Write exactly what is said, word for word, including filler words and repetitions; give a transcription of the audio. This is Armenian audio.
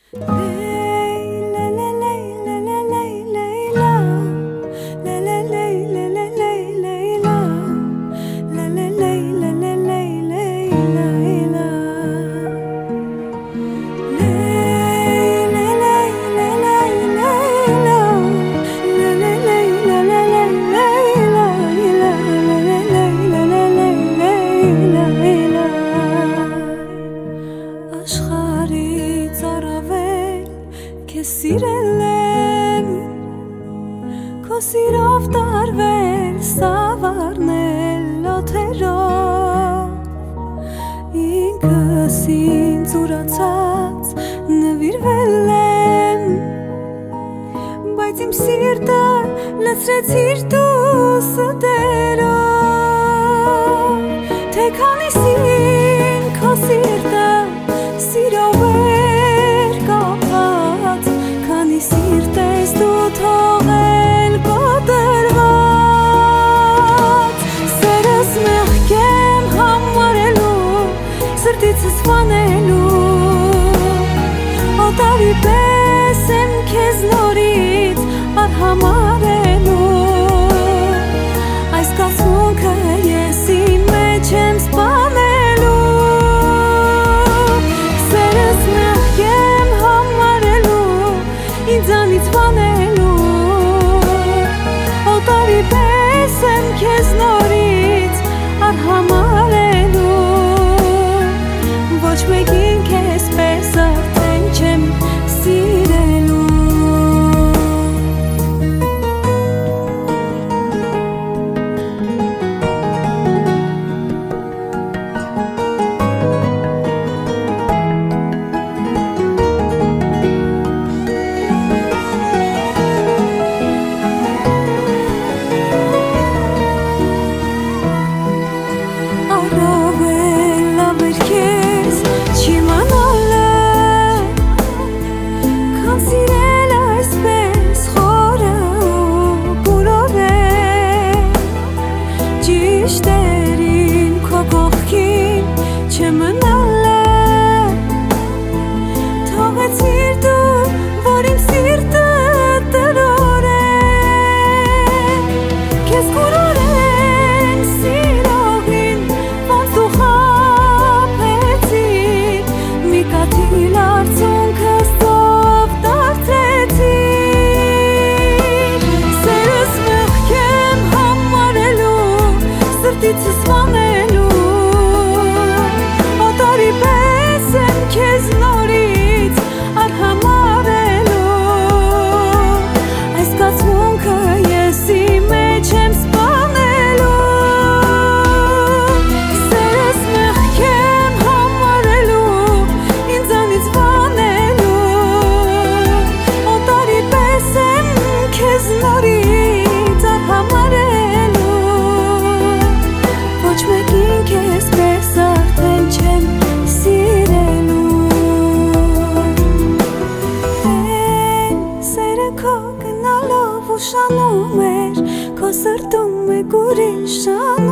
Սիրել եմ քո սիրով տարվել սավառնել օթերով ինքս ինձ ուրացած նվիրվել եմ բայց իմ սիրտը լցրեցիր դու սդերով թե քանիսին քո սիրտը սիրով էր կապված Սիրտ ես դու թողել կոտրված Սերս մեղք եմ համարելու Սրտիցս վանելու Օտարի պես եմ քեզ նորից արհամարելու Այս կացունքը ես իմ մեջ եմ սպանելու Սերս մեղք եմ համարելու Ինձանից վանելու Օտարի պես եմ քեզ նորից արհամարելու Ոչ մեկին քեզ պես արդեն չեմ սիրելու Շանում էր, քո սրտում է գուրիշ